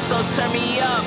so turn me up.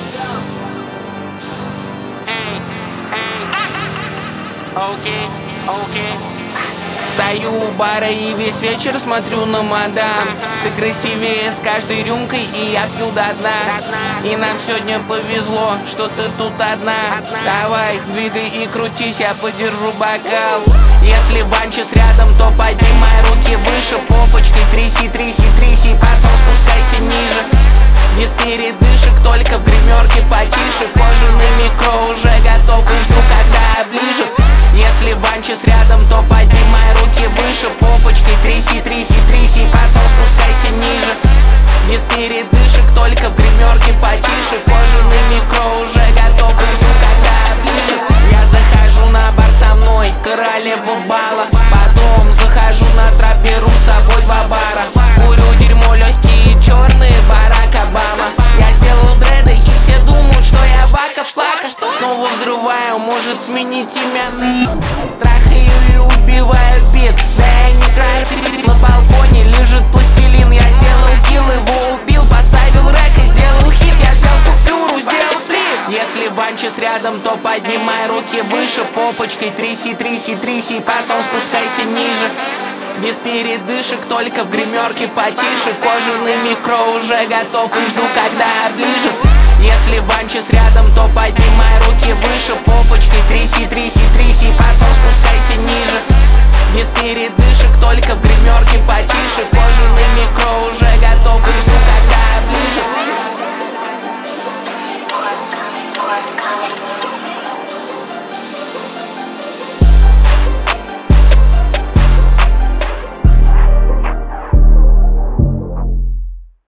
Эй, эй. Окей, окей. Стою у бара и весь вечер смотрю на мадам. Ты красивее с каждой рюмкой, и я пью до дна. И нам сегодня повезло, что ты тут одна. Давай, двигай и крутись, я подержу бокал. Если Ванчес рядом, то поднимай руки выше. Попочкой тряси, тряси, тряси, потом спускайся ниже. Без передышек, только в гримерке потише. Кожаный микро уже готов и жду, когда оближет. Если Ванчес рядом, то поднимай руки выше. Попочкой тряси, тряси, тряси, потом спускайся ниже. Без передышек, только в гримерке потише. Кожаный микро уже готов и жду, когда оближет. Я захожу на бар со мной, королева бала. Потом захожу на трап, беру с собой 2 бара. Курю дерьмо легкие черные, Барак Обама. Я сделал дреды и все думают, что я вака в шлаках. Снова взрываю, может сменить имя. Трахаю и убиваю бит. Да я не краю. На балконе лежит пластилин. Я сделал килл, его убил, поставил рэк и сделал хит. Я взял купюру, сделал флип. Если Ванчес рядом, то поднимай руки выше. Попочкой тряси, тряси, тряси, потом спускайся ниже. Без передышек, только в гримерке потише. Кожаный микро уже готов и жду, когда оближет. Если Ванчес рядом, то поднимай руки выше. Попочкой тряси, тряси, тряси, потом спускайся ниже. Без передышек, только в гримерке потише. Кожаный микро уже готов и жду.